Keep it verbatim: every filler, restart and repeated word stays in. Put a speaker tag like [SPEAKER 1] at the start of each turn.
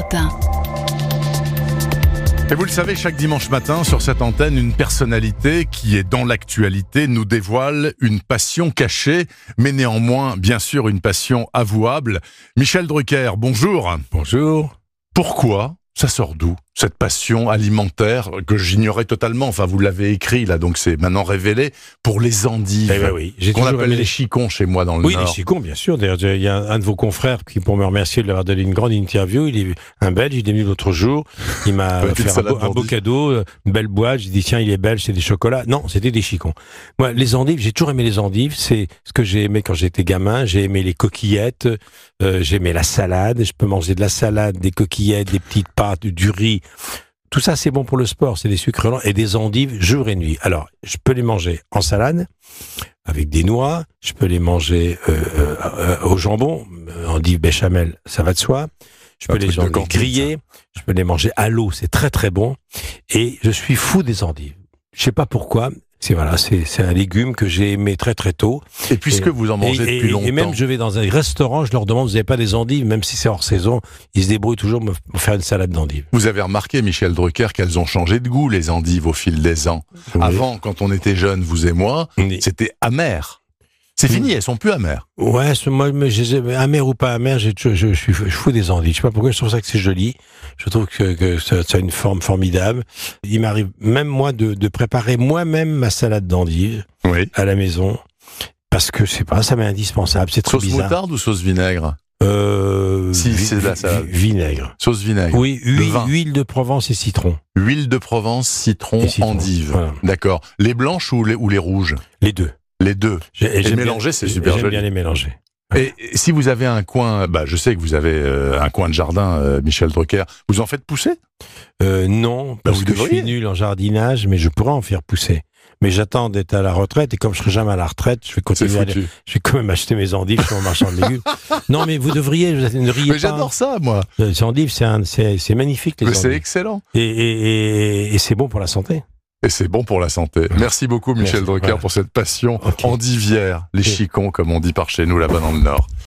[SPEAKER 1] matin.
[SPEAKER 2] Et vous le savez, chaque dimanche matin, sur cette antenne, une personnalité qui est dans l'actualité nous dévoile une passion cachée, mais néanmoins, bien sûr, une passion avouable. Michel Drucker, bonjour.
[SPEAKER 3] Bonjour.
[SPEAKER 2] Pourquoi ça sort d'où, cette passion alimentaire que j'ignorais totalement? Enfin, vous l'avez écrit, là, donc c'est maintenant révélé, pour les endives,
[SPEAKER 3] eh ben oui, j'ai
[SPEAKER 2] qu'on appelle
[SPEAKER 3] aimé...
[SPEAKER 2] les chicons chez moi dans le
[SPEAKER 3] oui,
[SPEAKER 2] Nord.
[SPEAKER 3] Oui, les chicons, bien sûr. D'ailleurs, il y a un de vos confrères qui, pour me remercier de leur donner une grande interview, il est un Belge, il est venu l'autre jour, il m'a fait un beau, un beau cadeau, une belle boîte, j'ai dit, tiens, il est belge, c'est des chocolats. Non, c'était des chicons. Moi, les endives, j'ai toujours aimé les endives, c'est ce que j'ai aimé quand j'étais gamin, j'ai aimé les coquillettes, euh, j'ai aimé la salade, je peux manger de la salade, des coquillettes, des petites pâtes, du riz. Tout ça, c'est bon pour le sport, c'est des sucres lents et des endives jour et nuit. Alors, je peux les manger en salade, avec des noix, je peux les manger euh, euh, au jambon, endives béchamel, ça va de soi. Je peux les, les griller, je peux les manger à l'eau, c'est très très bon. Et je suis fou des endives. Je sais pas pourquoi. C'est voilà, c'est c'est un légume que j'ai aimé très très tôt.
[SPEAKER 2] Et puisque et, vous en mangez
[SPEAKER 3] et,
[SPEAKER 2] depuis
[SPEAKER 3] et,
[SPEAKER 2] longtemps.
[SPEAKER 3] Et même je vais dans un restaurant, je leur demande, vous n'avez pas des endives, même si c'est hors saison, ils se débrouillent toujours pour me faire une salade d'endives.
[SPEAKER 2] Vous avez remarqué, Michel Drucker, qu'elles ont changé de goût, les endives, au fil des ans. Oui. Avant, quand on était jeunes, vous et moi, oui. C'était amer. C'est fini, elles sont plus amères.
[SPEAKER 3] Ouais, moi, amère ou pas amère, je, je, je, je, je fous des endives. Je sais pas pourquoi, je trouve ça que c'est joli. Je trouve que, que ça, ça a une forme formidable. Il m'arrive même moi de, de préparer moi-même ma salade d'endives oui. à la maison, parce que c'est pas, ça m'est indispensable. C'est trop
[SPEAKER 2] sauce
[SPEAKER 3] bizarre.
[SPEAKER 2] Sauce moutarde ou sauce vinaigre?
[SPEAKER 3] Euh,
[SPEAKER 2] si vi- c'est de la salade.
[SPEAKER 3] Vinaigre.
[SPEAKER 2] Sauce vinaigre.
[SPEAKER 3] Oui, huile, huile de Provence et citron.
[SPEAKER 2] Huile de Provence, citron, citron. endive. Voilà. D'accord. Les blanches ou les, ou les rouges?
[SPEAKER 3] Les deux.
[SPEAKER 2] Les deux.
[SPEAKER 3] J'ai,
[SPEAKER 2] et mélanger, c'est super
[SPEAKER 3] j'aime
[SPEAKER 2] joli.
[SPEAKER 3] bien les mélanger.
[SPEAKER 2] Et si vous avez un coin, bah je sais que vous avez euh, un coin de jardin, euh, Michel Drucker, vous en faites pousser?
[SPEAKER 3] euh, Non, parce bah que devriez. Je suis nul en jardinage, mais je pourrais en faire pousser. Mais j'attends d'être à la retraite, et comme je serai jamais à la retraite, je vais continuer à aller, je vais quand même acheter mes endives sur mon marchand de légumes. Non, mais vous devriez, vous ne riez
[SPEAKER 2] mais
[SPEAKER 3] pas.
[SPEAKER 2] J'adore ça, moi.
[SPEAKER 3] Les endives, c'est, un, c'est, c'est magnifique, les
[SPEAKER 2] mais
[SPEAKER 3] endives.
[SPEAKER 2] C'est excellent.
[SPEAKER 3] Et, et, et, et c'est bon pour la santé.
[SPEAKER 2] Et c'est bon pour la santé. Merci beaucoup, Michel Merci, Drucker, voilà. pour cette passion okay. endivière. Les okay. chicons, comme on dit par chez nous, là-bas dans le Nord.